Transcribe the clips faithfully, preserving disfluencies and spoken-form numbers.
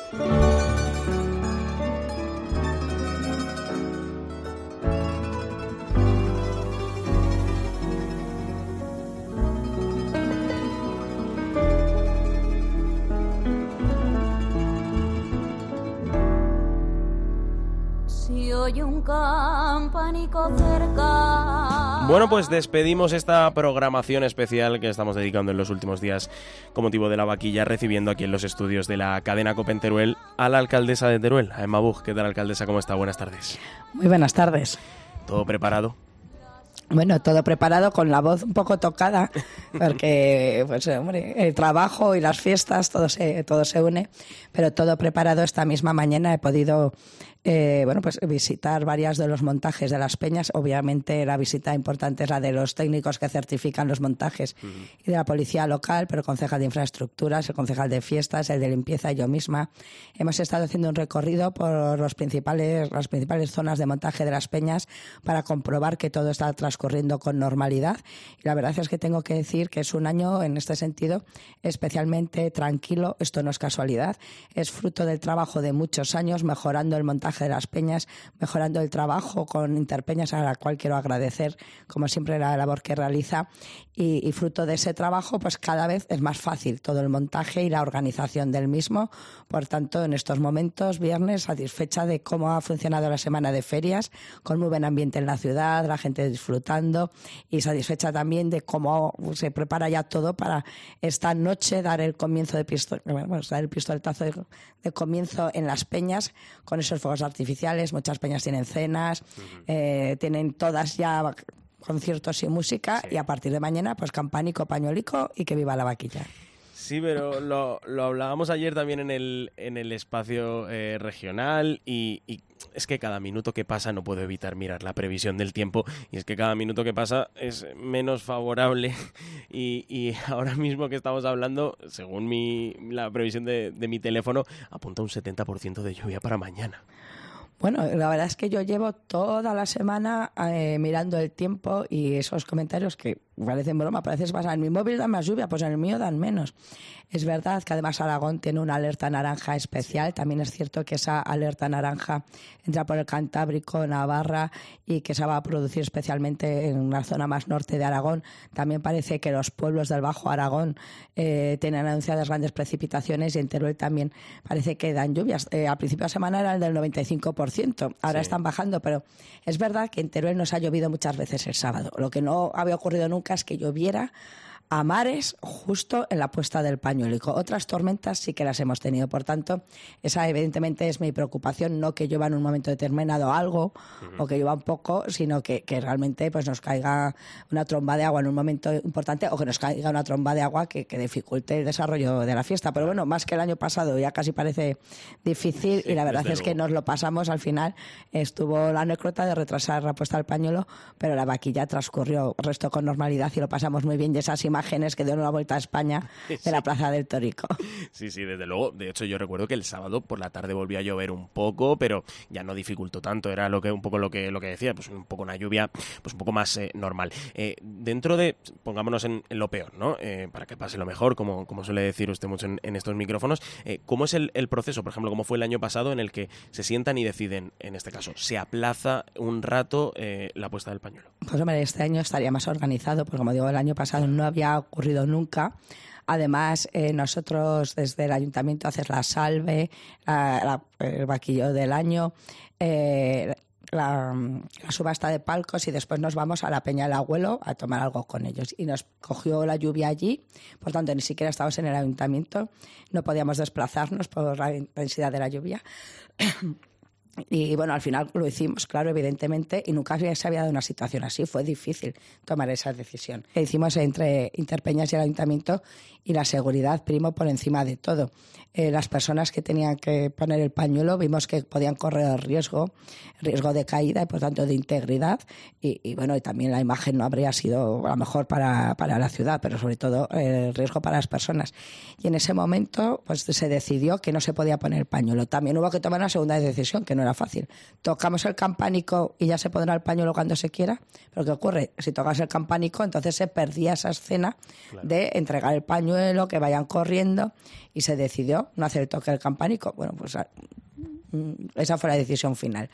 Un campanico cerca. Bueno, pues despedimos esta programación especial que estamos dedicando en los últimos días con motivo de la vaquilla, recibiendo aquí en los estudios de la cadena COPE en Teruel a la alcaldesa de Teruel, a Emma Buch. ¿Qué tal, alcaldesa? ¿Cómo está? Buenas tardes. Muy buenas tardes. ¿Todo preparado? Bueno, todo preparado, con la voz un poco tocada, porque, pues, hombre, el trabajo y las fiestas, todo se, todo se une, pero todo preparado. Esta misma mañana he podido eh, bueno, pues visitar varias de los montajes de las peñas. Obviamente la visita importante es la de los técnicos que certifican los montajes uh-huh. y de la policía local, pero el concejal de infraestructuras, el concejal de fiestas, el de limpieza y yo misma. Hemos estado haciendo un recorrido por los principales, las principales zonas de montaje de las peñas para comprobar que todo está transcurriendo con normalidad. Y la verdad es que tengo que decir que es un año, en este sentido, especialmente tranquilo. Esto no es casualidad, es fruto del trabajo de muchos años mejorando el montaje de las peñas, mejorando el trabajo con Interpeñas, a la cual quiero agradecer, como siempre, la labor que realiza. Y, y fruto de ese trabajo, pues cada vez es más fácil todo el montaje y la organización del mismo. Por tanto, en estos momentos, viernes, satisfecha de cómo ha funcionado la semana de ferias, con muy buen ambiente en la ciudad, la gente disfrutando, y satisfecha también de cómo se prepara ya todo para esta noche dar el comienzo de pistol, bueno, dar el pistoletazo de, de comienzo en las peñas con esos fuegos artificiales. Muchas peñas tienen cenas, uh-huh. eh, tienen todas ya conciertos y música, sí. Y a partir de mañana pues campánico, pañuelico y que viva la vaquilla. Sí, pero lo, lo hablábamos ayer también en el, en el espacio eh, regional y, y es que cada minuto que pasa no puedo evitar mirar la previsión del tiempo y es que cada minuto que pasa es menos favorable y, y ahora mismo que estamos hablando, según mi, la previsión de, de mi teléfono, apunta un setenta por ciento de lluvia para mañana. Bueno, la verdad es que yo llevo toda la semana eh, mirando el tiempo y esos comentarios que parecen broma, parece que pasa, en mi móvil dan más lluvia, pues en el mío dan menos. Es verdad que además Aragón tiene una alerta naranja especial. También es cierto que esa alerta naranja entra por el Cantábrico, Navarra, y que se va a producir especialmente en una zona más norte de Aragón. También parece que los pueblos del Bajo Aragón eh, tienen anunciadas grandes precipitaciones y en Teruel también parece que dan lluvias. Eh, al principio de semana era el del noventa y cinco por ciento, ahora sí. Están bajando, pero es verdad que en Teruel nos ha llovido muchas veces el sábado. Lo que no había ocurrido nunca es que lloviera a mares justo en la puesta del pañuelico. Otras tormentas sí que las hemos tenido, por tanto, esa evidentemente es mi preocupación, no que llueva en un momento determinado algo uh-huh. o que llueva un poco, sino que, que realmente pues nos caiga una tromba de agua en un momento importante o que nos caiga una tromba de agua que, que dificulte el desarrollo de la fiesta. Pero bueno, más que el año pasado ya casi parece difícil sí, y la verdad es que nos lo pasamos al final. Estuvo la anécdota de retrasar la puesta del pañuelo, pero la vaquilla transcurrió el resto con normalidad y lo pasamos muy bien, y esas imágenes que dieron una vuelta a España de sí. la Plaza del Torico. Sí, sí, desde luego. De hecho, yo recuerdo que el sábado por la tarde volvió a llover un poco, pero ya no dificultó tanto. Era lo que un poco lo que lo que decía, pues un poco una lluvia, pues un poco más eh, normal. Eh, dentro de, pongámonos en, en lo peor, ¿no? Eh, para que pase lo mejor, como, como suele decir usted mucho en, en estos micrófonos. Eh, ¿Cómo es el, el proceso? Por ejemplo, ¿cómo fue el año pasado en el que se sientan y deciden, en este caso, se aplaza un rato eh, la puesta del pañuelo? Pues hombre, este año estaría más organizado, porque como digo, el año pasado no había ocurrido nunca. Además, eh, nosotros desde el ayuntamiento hacemos la salve, la, la, el vaquillo del año, eh, la, la subasta de palcos, y después nos vamos a la Peña del Abuelo a tomar algo con ellos. Y nos cogió la lluvia allí, por tanto ni siquiera estábamos en el ayuntamiento, no podíamos desplazarnos por la intensidad de la lluvia. Y bueno, al final lo hicimos, claro, evidentemente, y nunca se había dado una situación así. Fue difícil tomar esa decisión. Lo hicimos entre Interpeñas y el ayuntamiento, y la seguridad primo por encima de todo. Eh, las personas que tenían que poner el pañuelo vimos que podían correr el riesgo, riesgo de caída y por tanto de integridad. Y, y bueno, y también la imagen no habría sido a lo mejor para, para la ciudad, pero sobre todo eh, el riesgo para las personas. Y en ese momento pues se decidió que no se podía poner el pañuelo. También hubo que tomar una segunda decisión, que no era era fácil. Tocamos el campánico y ya se pondrá el pañuelo cuando se quiera. Pero ¿qué ocurre? Si tocas el campánico, entonces se perdía esa escena claro. de entregar el pañuelo, que vayan corriendo, y se decidió no hacer el toque del campánico. Bueno, pues esa fue la decisión final.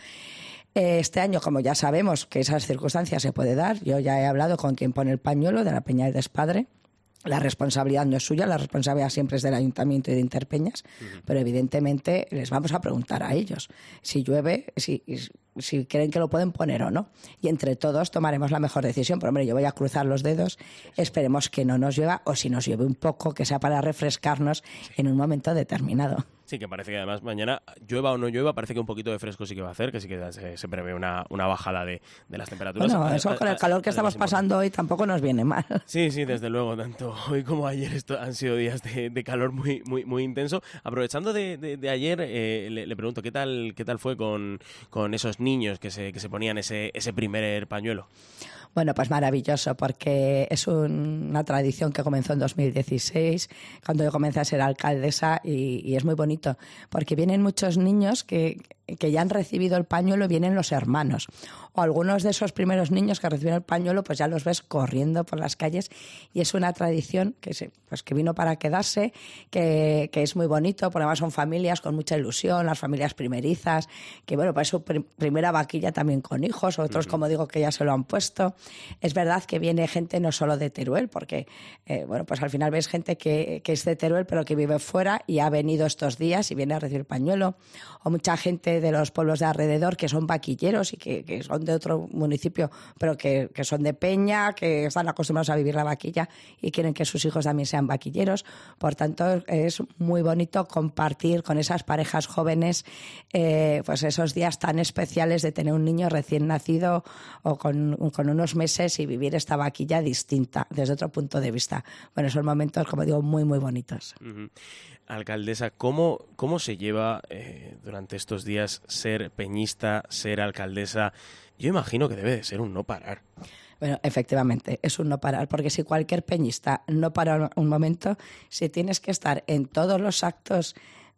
Este año, como ya sabemos que esas circunstancias se puede dar, yo ya he hablado con quien pone el pañuelo de la Peña del Despadre. La responsabilidad no es suya, la responsabilidad siempre es del Ayuntamiento y de Interpeñas, uh-huh. pero evidentemente les vamos a preguntar a ellos si llueve, si, si creen que lo pueden poner o no. Y entre todos tomaremos la mejor decisión. Pero hombre, yo voy a cruzar los dedos, esperemos que no nos llueva, o si nos llueve un poco, que sea para refrescarnos en un momento determinado. Sí, que parece que además mañana, llueva o no llueva, parece que un poquito de fresco sí que va a hacer, que sí que se, se prevé una, una bajada de, de las temperaturas. Bueno, eso con el calor que estamos pasando hoy tampoco nos viene mal. Sí, sí, desde luego, tanto hoy como ayer esto han sido días de, de calor muy muy muy intenso. Aprovechando de, de, de ayer, eh, le, le pregunto, ¿qué tal qué tal fue con, con esos niños que se, que se ponían ese, ese primer pañuelo? Bueno, pues maravilloso, porque es un, una tradición que comenzó en dos mil dieciséis, cuando yo comencé a ser alcaldesa, y, y es muy bonito, porque vienen muchos niños que, que ya han recibido el pañuelo, vienen los hermanos, o algunos de esos primeros niños que reciben el pañuelo, pues ya los ves corriendo por las calles, y es una tradición que, se, pues que vino para quedarse, que, que es muy bonito, porque además son familias con mucha ilusión, las familias primerizas, que bueno, pues su prim- primera vaquilla también con hijos, otros, uh-huh. como digo, que ya se lo han puesto. Es verdad que viene gente no solo de Teruel, porque eh, bueno, pues al final ves gente que, que es de Teruel pero que vive fuera y ha venido estos días y viene a recibir pañuelo, o mucha gente de los pueblos de alrededor que son vaquilleros y que, que son de otro municipio pero que, que son de Peña, que están acostumbrados a vivir la vaquilla y quieren que sus hijos también sean vaquilleros. Por tanto, es muy bonito compartir con esas parejas jóvenes eh, pues esos días tan especiales de tener un niño recién nacido o con, con unos meses y vivir esta vaquilla distinta desde otro punto de vista. Bueno, son momentos, como digo, muy, muy bonitos. Uh-huh. Alcaldesa, ¿cómo, cómo se lleva eh, durante estos días ser peñista, ser alcaldesa? Yo imagino que debe de ser un no parar. Bueno, efectivamente, es un no parar, porque si cualquier peñista no para un momento, si tienes que estar en todos los actos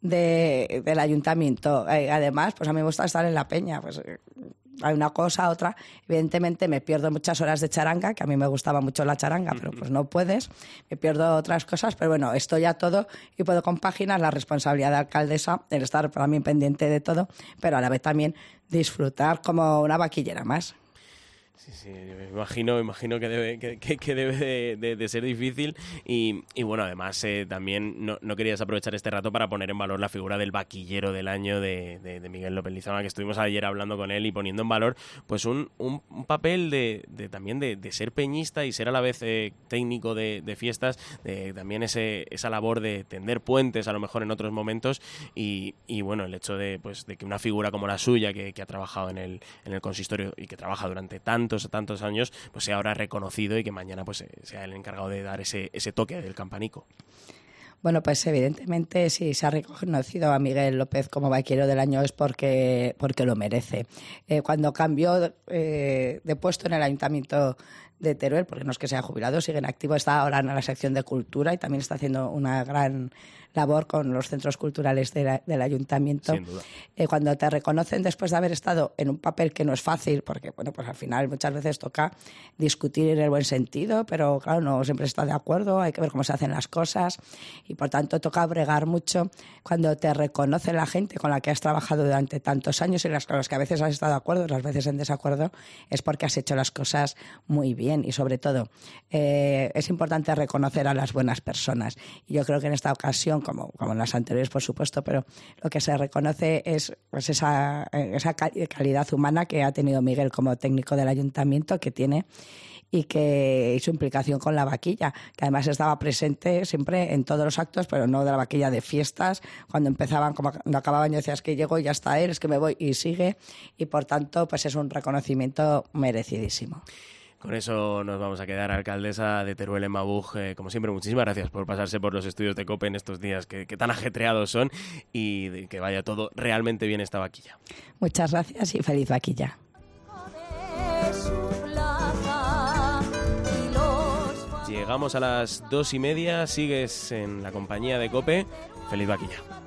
de, del ayuntamiento, eh, además, pues a mí me gusta estar en la peña, pues hay una cosa, otra. Evidentemente me pierdo muchas horas de charanga, que a mí me gustaba mucho la charanga, pero pues no puedes. Me pierdo otras cosas, pero bueno, estoy a todo y puedo compaginar la responsabilidad de alcaldesa, el estar también pendiente de todo, pero a la vez también disfrutar como una vaquillera más. Sí, sí, me imagino, me imagino que debe, que, que, que debe de, de, de ser difícil y, y bueno, además eh, también no, no querías aprovechar este rato para poner en valor la figura del vaquillero del año de, de, de Miguel López Lizama, que estuvimos ayer hablando con él y poniendo en valor pues un, un, un papel de, de también de, de ser peñista y ser a la vez eh, técnico de, de fiestas, de, también ese, esa labor de tender puentes a lo mejor en otros momentos y, y bueno, el hecho de, pues, de que una figura como la suya que, que ha trabajado en el, en el consistorio y que trabaja durante tanto tantos años, pues sea ahora reconocido y que mañana pues sea el encargado de dar ese, ese toque del campanico. Bueno, pues evidentemente si se ha reconocido a Miguel López como vaquero del año es porque, porque lo merece. Eh, cuando cambió eh, de puesto en el Ayuntamiento de Teruel, porque no es que sea jubilado, sigue en activo, está ahora en la sección de cultura y también está haciendo una gran labor con los centros culturales de la, del ayuntamiento. Sin duda. Eh, cuando te reconocen después de haber estado en un papel que no es fácil, porque bueno, pues al final muchas veces toca discutir en el buen sentido, pero claro, no siempre está de acuerdo, hay que ver cómo se hacen las cosas y por tanto toca bregar mucho. Cuando te reconoce la gente con la que has trabajado durante tantos años y las con las que a veces has estado de acuerdo, otras veces en desacuerdo, es porque has hecho las cosas muy bien y sobre todo eh, es importante reconocer a las buenas personas y yo creo que en esta ocasión como, como en las anteriores por supuesto, pero lo que se reconoce es pues esa, esa calidad humana que ha tenido Miguel como técnico del ayuntamiento, que tiene y que y su implicación con la vaquilla, que además estaba presente siempre en todos los actos, pero no de la vaquilla de fiestas, cuando empezaban, como cuando acababan, yo decía, es que llego y ya está él, es que me voy y sigue, y por tanto pues es un reconocimiento merecidísimo. Con eso nos vamos a quedar, alcaldesa de Teruel en Mabuj. Eh, como siempre, muchísimas gracias por pasarse por los estudios de COPE en estos días que, que tan ajetreados son y de que vaya todo realmente bien esta vaquilla. Muchas gracias y feliz vaquilla. Llegamos a las dos y media, sigues en la compañía de COPE. Feliz vaquilla.